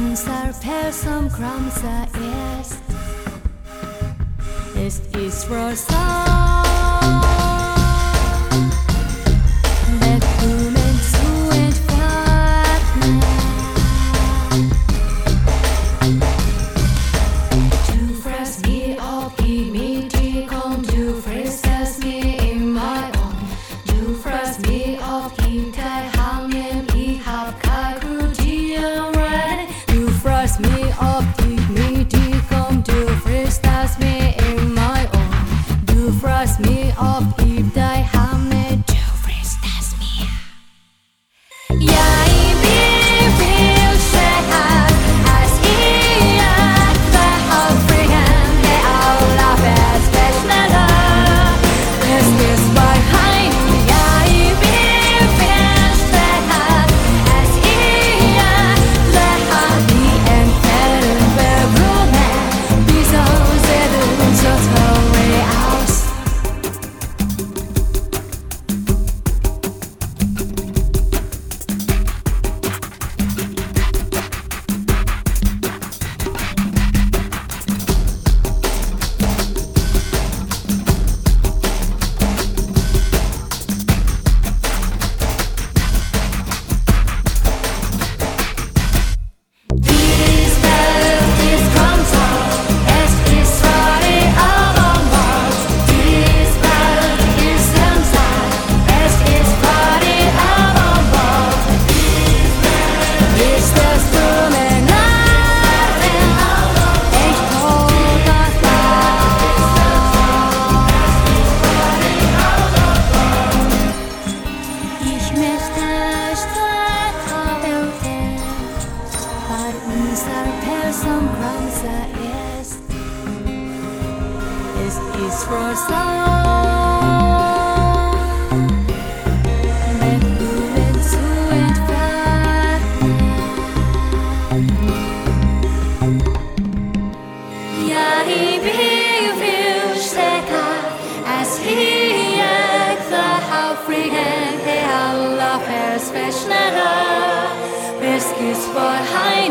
unser Persam Kramsa ist Rosa. Blumen zu entfernen. Du fragst mich, ob ich mit dir komm, du fragst mich in mein Ohr. Du fragst mich, ob ich dein Hand nehm, ich hab kein Krutieren. Du fragst mich, ob ich mit dir komm, du fragst mich in mein Ohr. Du fragst mich, ob ich dein Hand nehm, du fragst mich. Ja, ich bin viel stärker als ihr. Wer aufbringen, der Aula wird schneller. Es ist bei Heim. Ja, ich bin viel stärker als ihr. Wer hat die entfernen, wer Blumen, wieso sieht du so traurig aus? Dies Welt ist Konzert, es ist Party am Markt. Dies Welt ist Konzert, es ist Party am Markt. Ist das Promenade, echt Ich möchte Stadt haben, weil unser Persam Kramsa ist Rosa. Blumen zu entfernen. Ja, ich bin viel stärker als hier. Der Hauptfrieden, der aller Vers verschneller. Es ist bei Heim.